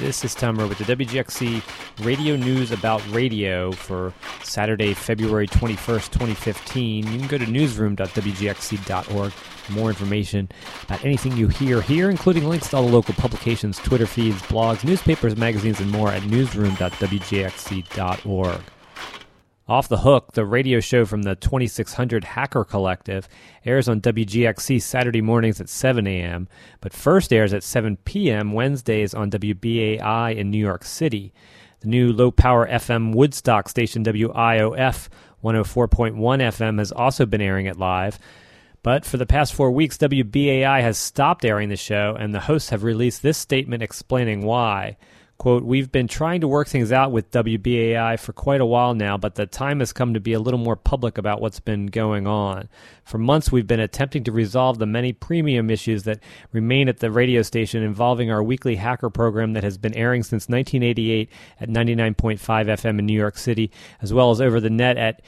This is Tom Rowe with the WGXC Radio News About Radio for Saturday, February 21st, 2015. You can go to newsroom.wgxc.org for more information about anything you hear here, including links to all the local publications, Twitter feeds, blogs, newspapers, magazines, and more at newsroom.wgxc.org. Off the Hook, the radio show from the 2600 Hacker Collective, airs on WGXC Saturday mornings at 7 a.m., but first airs at 7 p.m. Wednesdays on WBAI in New York City. The new low-power FM Woodstock station WIOF 104.1 FM has also been airing it live, but for the past 4 weeks, WBAI has stopped airing the show, and the hosts have released this statement explaining why. Quote, "We've been trying to work things out with WBAI for quite a while now, but the time has come to be a little more public about what's been going on. For months, we've been attempting to resolve the many premium issues that remain at the radio station involving our weekly hacker program that has been airing since 1988 at 99.5 FM in New York City, as well as over the net at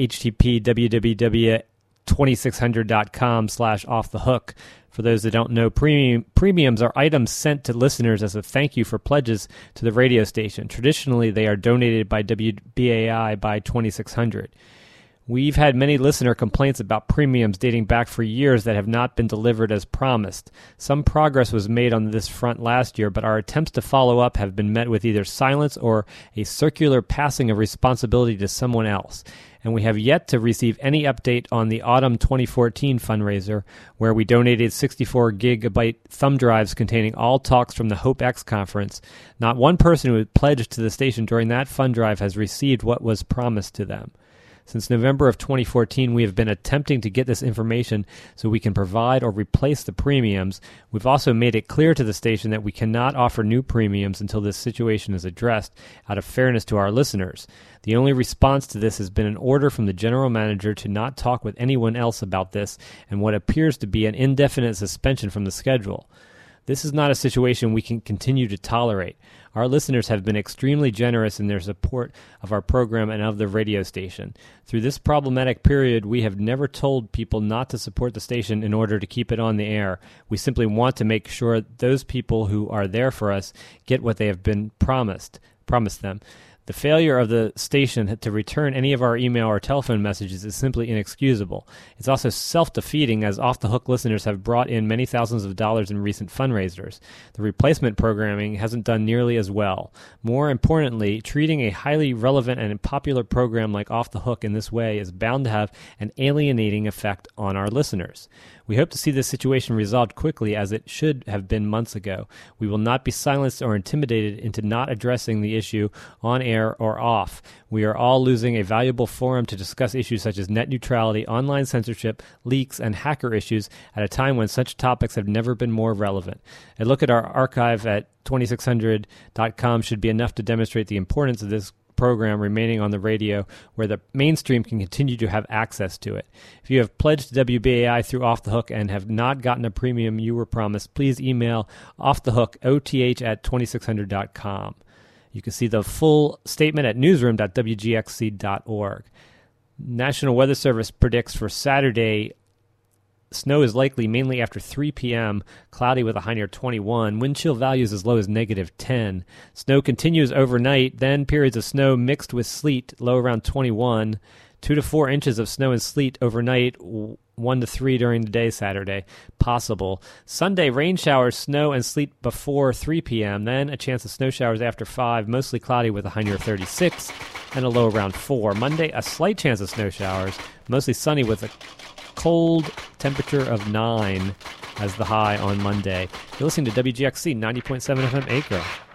http://2600.com/offthehook. For those that don't know, premiums are items sent to listeners as a thank you for pledges to the radio station. Traditionally, they are donated by WBAI by 2600. We've had many listener complaints about premiums dating back for years that have not been delivered as promised. Some progress was made on this front last year, but our attempts to follow up have been met with either silence or a circular passing of responsibility to someone else. And we have yet to receive any update on the autumn 2014 fundraiser, where we donated 64 gigabyte thumb drives containing all talks from the HopeX conference. Not one person who had pledged to the station during that fund drive has received what was promised to them. Since November of 2014, we have been attempting to get this information so we can provide or replace the premiums. We've also made it clear to the station that we cannot offer new premiums until this situation is addressed out of fairness to our listeners. The only response to this has been an order from the general manager to not talk with anyone else about this and what appears to be an indefinite suspension from the schedule. This is not a situation we can continue to tolerate. Our listeners have been extremely generous in their support of our program and of the radio station. Through this problematic period, we have never told people not to support the station in order to keep it on the air. We simply want to make sure those people who are there for us get what they have been promised them. The failure of the station to return any of our email or telephone messages is simply inexcusable. It's also self-defeating, as Off the Hook listeners have brought in many thousands of dollars in recent fundraisers. The replacement programming hasn't done nearly as well. More importantly, treating a highly relevant and popular program like Off the Hook in this way is bound to have an alienating effect on our listeners. We hope to see this situation resolved quickly, as it should have been months ago. We will not be silenced or intimidated into not addressing the issue on air or off. We are all losing a valuable forum to discuss issues such as net neutrality, online censorship, leaks, and hacker issues at a time when such topics have never been more relevant. A look at our archive at 2600.com should be enough to demonstrate the importance of this program remaining on the radio, where the mainstream can continue to have access to it. If you have pledged to WBAI through Off the Hook and have not gotten a premium you were promised, please email offthehookoth@2600.com. You can see the full statement at newsroom.wgxc.org. National Weather Service predicts for Saturday, snow is likely mainly after 3 p.m., cloudy with a high near 21, wind chill values as low as -10. Snow continues overnight, then periods of snow mixed with sleet, low around 21, 2 to 4 inches of snow and sleet overnight, 1 to 3 during the day Saturday, possible. Sunday, rain showers, snow and sleet before 3 p.m., then a chance of snow showers after 5, mostly cloudy with a high near 36 and a low around 4. Monday, a slight chance of snow showers, mostly sunny with a cold temperature of 9 as the high on Monday. You're listening to WGXC 90.7 FM Acre.